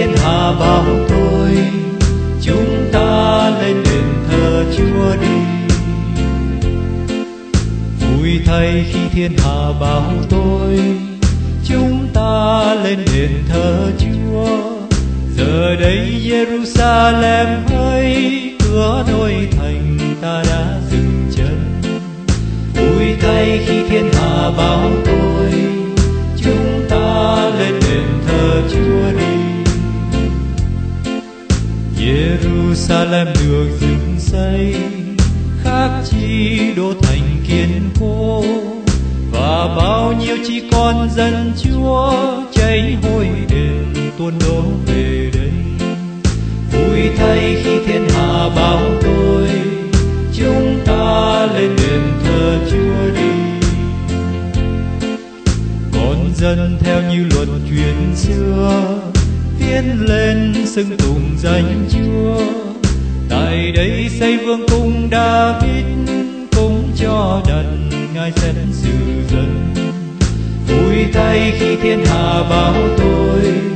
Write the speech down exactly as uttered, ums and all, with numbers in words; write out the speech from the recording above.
thiên hạ bảo tôi, chúng ta lên đền thờ Chúa đi. Vui thay khi thiên hạ bảo tôi, chúng ta lên đền thờ Chúa. Giờ đây Jerusalem hỡi, cửa nội thành ta đã dừng chân. Vui thay khi thiên hạ bảo tôi, chúng ta lên đền thờ Chúa đi. Jerusalem được dựng xây, khác chi đô thành kiên cố, và bao nhiêu chỉ con dân Chúa cháy hôi đền tuôn đổ về đây. Vui thay khi thiên hạ bảo tôi, chúng ta lên đền thờ Chúa đi. Con dân theo như luật truyền xưa, tiến lên xưng tụng danh Chúa. Tại đây xây vương cung David, cũng cho đặt ngài xét xử dân. Vui thay khi thiên hạ bảo tôi,